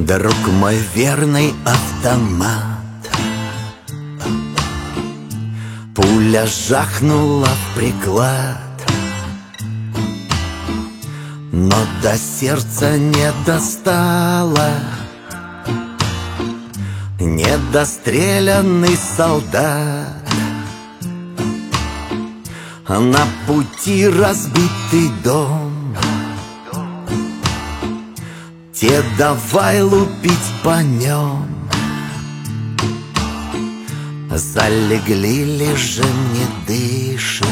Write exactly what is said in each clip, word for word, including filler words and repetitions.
Друг мой верный автомат. Пуля жахнула в приклад, но до сердца не достала. Недостреленный солдат, на пути разбитый дом. Те давай лупить по нем. Залегли, лежим, не дышим,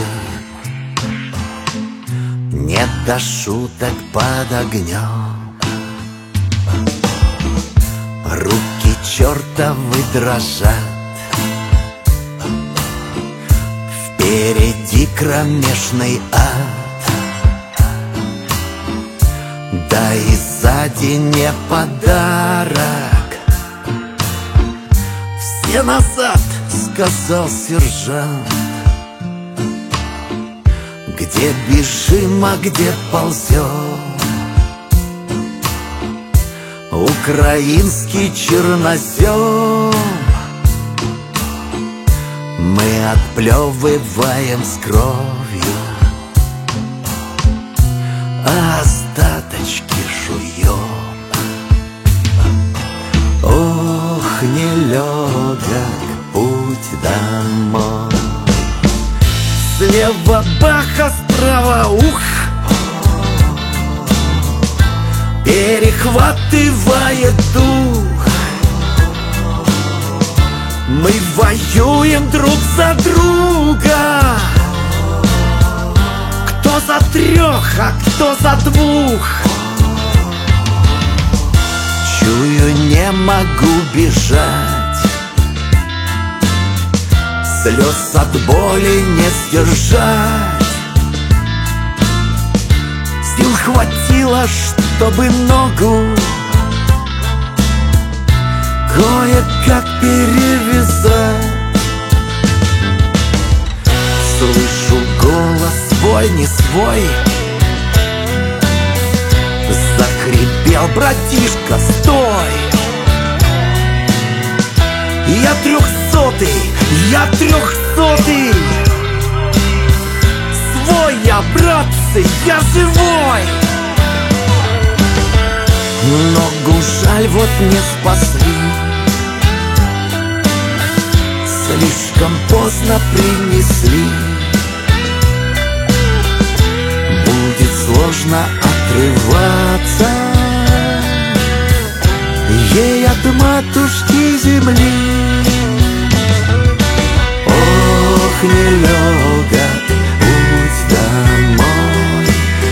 не до шуток под огнем. Руки чертовы дрожат, впереди кромешный ад. Да и сзади не подарок. Все назад, сказал сержант. Где бежим, а где ползем? Украинский чернозем. Мы отплевываем с кровью, а остаточки жуем. Ох, нелегок путь домой. Слева баха, справа ух, перехватывает дух. Мы воюем друг за друга. Кто за трех, а кто за двух. Чую, не могу бежать, слез от боли не сдержать. Сил хватило, чтобы ногу кое-как перевязать. Слышу голос свой, не свой. Захрипел: братишка, стой! Я трехсотый, я трехсотый. Свой я, братцы, я живой. Ногу жаль, вот не спасли. Слишком поздно принесли. Будет сложно отрываться ей от матушки земли. Ох, нелегок путь домой,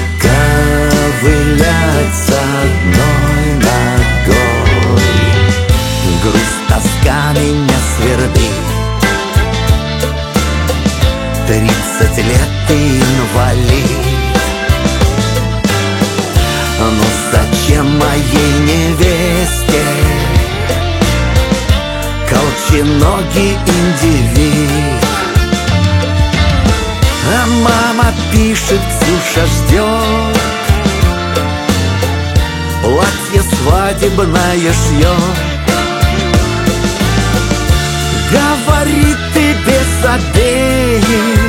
ковылять с одной ногой. Грусть, тоска меня свербит. Тридцать лет и инвалид. Ну зачем моей невесте колченогий индивид? А мама пишет, Ксюша ждет, платье свадебное шьет. Говорит, ты без обеих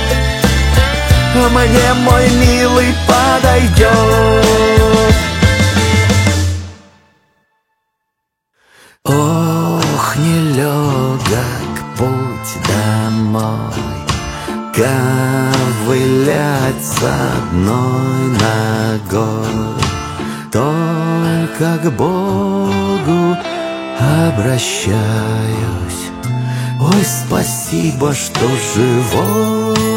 мне, мой милый, подойдет. Ох, нелегок путь домой, ковылять с одной ногой. Только к Богу обращаюсь. Ой, спасибо, что живой.